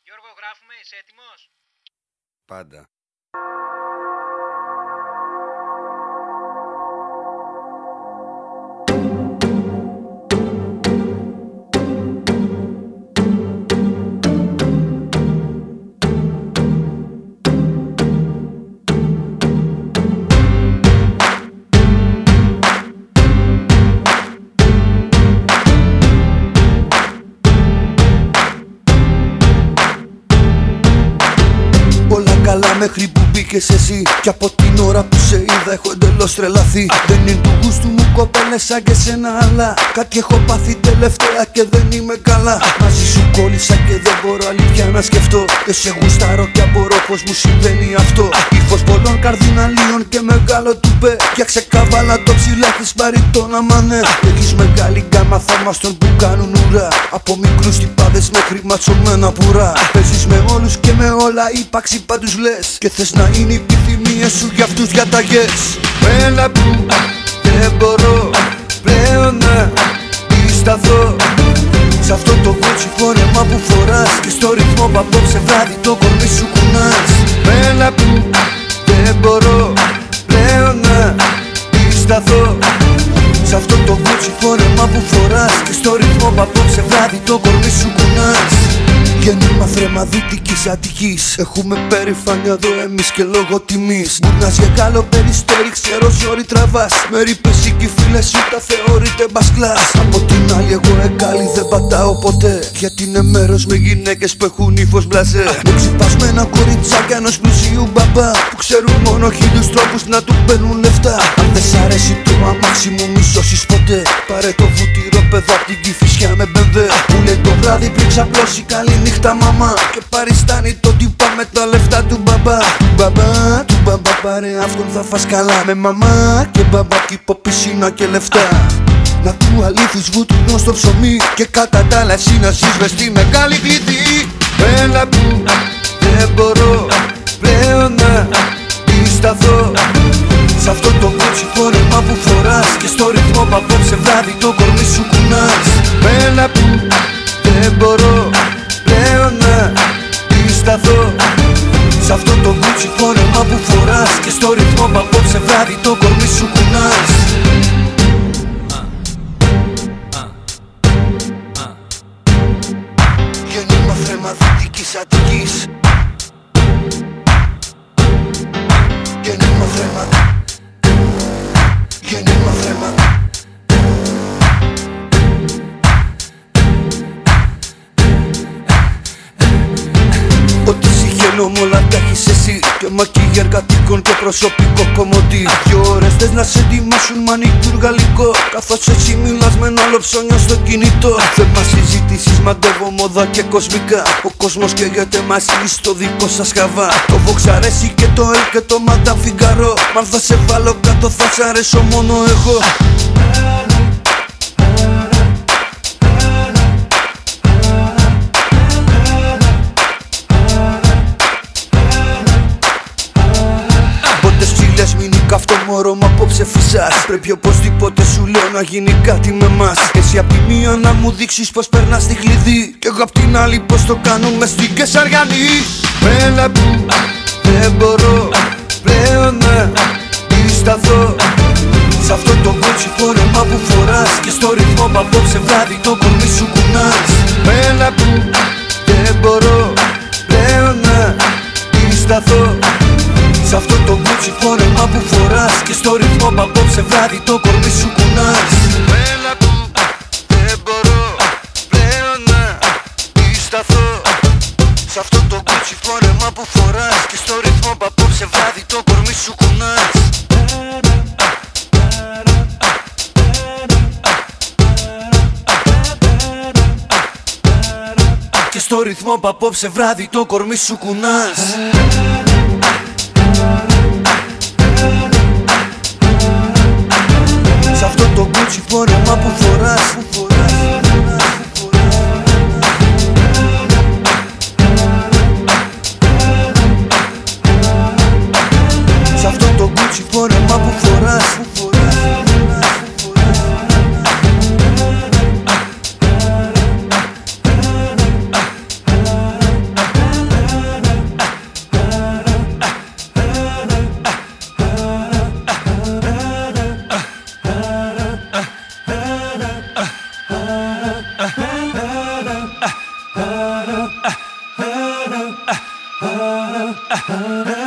Γιώργο, γράφουμε, είσαι έτοιμος? Πάντα. Καλά μέχρι που μπήκες εσύ. Κι από την ώρα που σε είδα έχω εντελώς τρελαθεί. Δεν είναι του γούστου μου κοπέλες σαν και σένα, αλλά κάτι έχω πάθει τελευταία και δεν είμαι καλά. Μαζί σου κόλλησα και δεν μπορώ αλήθεια να σκεφτώ. Και σε γουστάρω και απορώ πως μου συμβαίνει αυτό. Ύφος πολλών καρδιναλίων και μεγάλο τουπέ. Φτιάξε καβάλα το ψηλά, έχεις μπαριτόνα μανέ. Έχεις μεγάλη γκάμα θαυμαστών που κάνουν ουρά. Από μικρούς τυπάδες μέχρι ματσωμένα πουρά. Παίζεις με όλους και με όλα, ύπαρξη πάντους λες. Και θες να είναι οι επιθυμίες σου για αυτούς διαταγές. Έλα που δεν μπορώ πλέον να σταθώ σ' αυτό το κότσι φόρεμα που φοράς. Και στο ρυθμό που απόψε βράδυ το κορμί σου κουνάς. Έλα που δεν μπορώ πλέον να σταθώ σ' αυτό το κότσι φόρεμα που φοράς. Και στο ρυθμό που απόψε βράδυ το κορμί σου κουνάς. Γέννημα θρέμα Δυτικής Αττικής. Έχουμε περηφάνεια εδώ εμείς και λόγω τιμής. Γουρνάς για καλό περιστέρι, ξέρω ζόρι τραβάς. Με ρήπες ή κι οι φίλες σου τα θεωρείτε μπασκλάς. Από την άλλη εγώ εγκάλι δεν πατάω ποτέ. Γιατί είναι μέρος με γυναίκες που έχουν ύφος μπλαζέ. Με ξυπασμένα κοριτσάκια ενός πλουσίου μπαμπά που ξέρουν μόνο χίλιους τρόπους να του παίρνουν λεφτά. Αν δεν σ' αρέσει το αμάξι μου μη σώσεις ποτέ. Πάρε το βούτυρο παιδό απ' την Κηφισιά με μπενδέ. Που λέει το βράδυ πριν ξαπλώσει καλή νύχτα μαμά. Και παριστάνει το τύπα με τα λεφτά του μπαμπά. Του μπαμπά πάρε αυτόν θα φας καλά. Με μαμά και μπαμπά κήπο πισίνα και λεφτά. Να του αλήθεις βούτυνο στο ψωμί. Και κατά τα άλλα εσύ να ζεις μες στη μεγάλη κλειδί. Έλα που δεν μπορώ πλέον να σταθώ σ' αυτό το κότσι φόρεμα που φοράς. Και στο ρυθμό που απόψε βράδυ το κορμί σου κουνάς. Έλα που δεν μπορώ πλέον να σταθώ σ' αυτό το κότσι φόρεμα που φοράς. Και στο ρυθμό που απόψε βράδυ το κορμί σου κουνάς. Γέννημα θρέμα Δυτικής Αττικής. Γέννημα θρέμα. Γέννημα θρέμα. Ό,τι συγχαίνω μ' όλα τα έχεις εσύ. Και μακίγια εργατικών και προσωπικό κομμωτή. 2 ώρες θες να σε ετοιμάσουν μανικούρ γαλλικό. Καθώς εσύ μιλάς με ένα άλλο ψώνιο στο κινητό. Θέμα συζητήσεις μαντεύω μόδα και κοσμικά. Ο κόσμος καίγεται μαζί στο δικό σας χαβά. Το Vox αρέσει και το L και το Madame Figaro. Μ' αν θα σε βάλω κάτω θα σ' αρέσω μόνο εγώ. Μην καυτό μωρό μ' απόψε φυσάς. Πρέπει οπωσδήποτε σου λέω να γίνει κάτι με μας. Εσύ απ' τη μία να μου δείξεις πως περνάς τη κλειδί. Κι εγώ απ' την άλλη πως το κάνουμε στην Κεσαριανή. Έλα που δεν μπορώ πλέον να σταθώ σ' αυτό το κότσι φόρεμα που φοράς. Και στο ρυθμό που απόψε βράδυ το κορμί σου κουνάς. Έλα που δεν μπορώ πλέον να σταθώ σ' αυτό το κότσι φόρεμα που φοράς. Και στο ρυθμό που απόψε βράδυ το κορμί σου κουνάς. Έλα που δεν μπορώ πλέον να σταθώ σ' αυτό το κότσι φόρεμα που φοράς. Και στο ρυθμό που απόψε βράδυ το κορμί σου κουνάς. Και στο ρυθμό που απόψε βράδυ το κορμί σου κουνάς. Σ' αυτό το κότσι φόρεμα που φοράς. Σ' αυτό το κότσι φόρεμα που φοράς. Αχα.